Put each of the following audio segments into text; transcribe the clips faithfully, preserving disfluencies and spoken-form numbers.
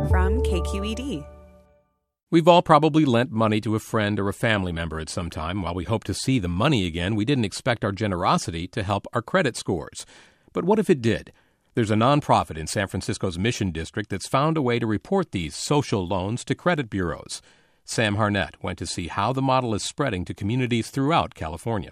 from K Q E D. We've all probably lent money to a friend or a family member at some time. While we hope to see the money again, we didn't expect our generosity to help our credit scores. But what if it did? There's a nonprofit in San Francisco's Mission District that's found a way to report these social loans to credit bureaus. Sam Harnett went to see how the model is spreading to communities throughout California.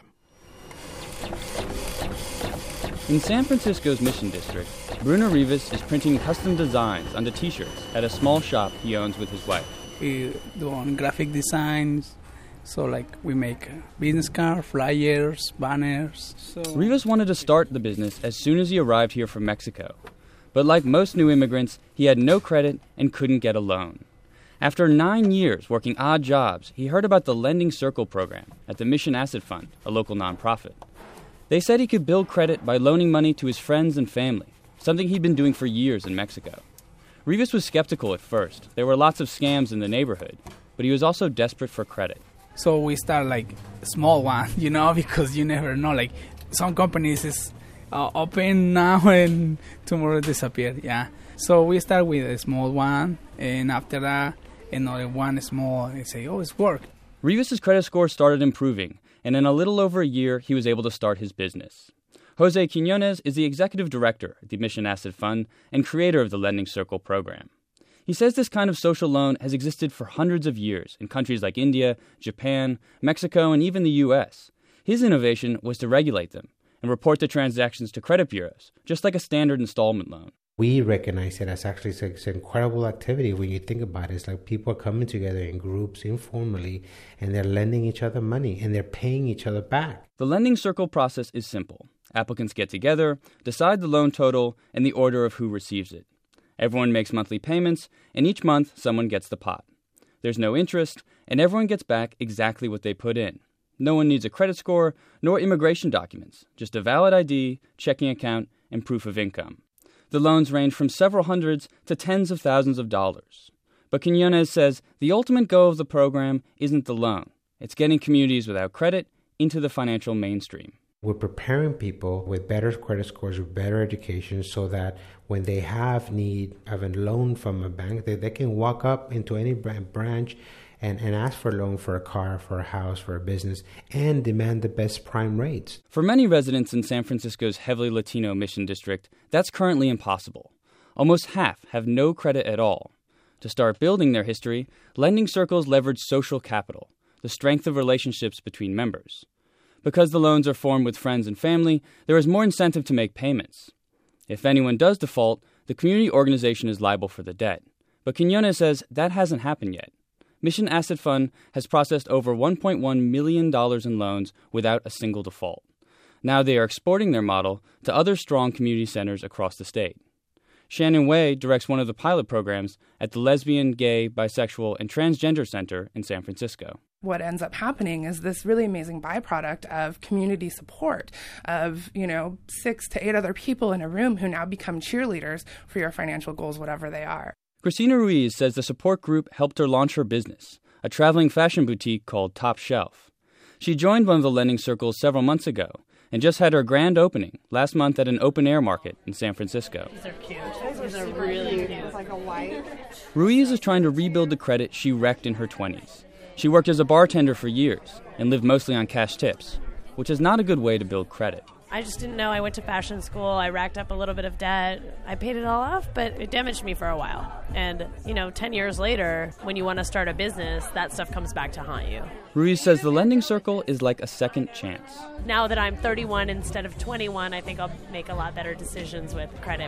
In San Francisco's Mission District, Bruno Rivas is printing custom designs onto T-shirts at a small shop he owns with his wife. We do on graphic designs, so like we make business cards, flyers, banners. So Rivas wanted to start the business as soon as he arrived here from Mexico. But like most new immigrants, he had no credit and couldn't get a loan. After nine years working odd jobs, he heard about the Lending Circle program at the Mission Asset Fund, a local nonprofit. They said he could build credit by loaning money to his friends and family, something he'd been doing for years in Mexico. Rivas was skeptical at first. There were lots of scams in the neighborhood, but he was also desperate for credit. So we start like a small one, you know, because you never know. Like some companies is uh, open now and tomorrow disappear. Yeah. So we start with a small one, and after that, another one small, and say, oh, it's worked. Rivas' credit score started improving, and in a little over a year, he was able to start his business. Jose Quinones is the executive director at the Mission Asset Fund and creator of the Lending Circle program. He says this kind of social loan has existed for hundreds of years in countries like India, Japan, Mexico, and even the U S. His innovation was to regulate them and report the transactions to credit bureaus, just like a standard installment loan. We recognize it as actually it's an incredible activity when you think about it. It's like people are coming together in groups informally, and they're lending each other money, and they're paying each other back. The Lending Circle process is simple. Applicants get together, decide the loan total, and the order of who receives it. Everyone makes monthly payments, and each month someone gets the pot. There's no interest, and everyone gets back exactly what they put in. No one needs a credit score, nor immigration documents, just a valid I D, checking account, and proof of income. The loans range from several hundreds to tens of thousands of dollars. But Quinones says the ultimate goal of the program isn't the loan. It's getting communities without credit into the financial mainstream. We're preparing people with better credit scores, with better education, so that when they have need of a loan from a bank, they, they can walk up into any branch and, and ask for a loan for a car, for a house, for a business, and demand the best prime rates. For many residents in San Francisco's heavily Latino Mission District, that's currently impossible. Almost half have no credit at all. To start building their history, lending circles leverage social capital, the strength of relationships between members. Because the loans are formed with friends and family, there is more incentive to make payments. If anyone does default, the community organization is liable for the debt. But Quinones says that hasn't happened yet. Mission Asset Fund has processed over one point one million dollars in loans without a single default. Now they are exporting their model to other strong community centers across the state. Shannon Wei directs one of the pilot programs at the Lesbian, Gay, Bisexual, and Transgender Center in San Francisco. What ends up happening is this really amazing byproduct of community support, of, you know, six to eight other people in a room who now become cheerleaders for your financial goals, whatever they are. Christina Ruiz says the support group helped her launch her business, a traveling fashion boutique called Top Shelf. She joined one of the lending circles several months ago and just had her grand opening last month at an open-air market in San Francisco. These are cute. These are really cute. It's like a white. Ruiz is trying to rebuild the credit she wrecked in her twenties. She worked as a bartender for years and lived mostly on cash tips, which is not a good way to build credit. I just didn't know. I went to fashion school. I racked up a little bit of debt. I paid it all off, but it damaged me for a while. And, you know, ten years later, when you want to start a business, that stuff comes back to haunt you. Ruiz says the lending circle is like a second chance. Now that I'm thirty-one instead of twenty-one, I think I'll make a lot better decisions with credit.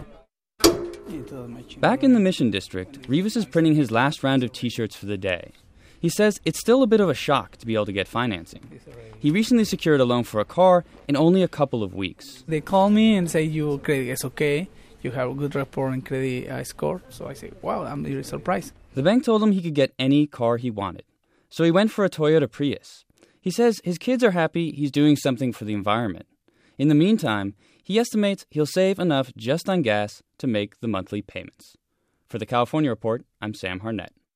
Back in the Mission District, Rivas is printing his last round of T-shirts for the day. He says it's still a bit of a shock to be able to get financing. He recently secured a loan for a car in only a couple of weeks. They call me and say, your credit is okay, you have a good report and credit uh, score. So I say, wow, I'm really surprised. The bank told him he could get any car he wanted. So he went for a Toyota Prius. He says his kids are happy he's doing something for the environment. In the meantime, he estimates he'll save enough just on gas to make the monthly payments. For the California Report, I'm Sam Harnett.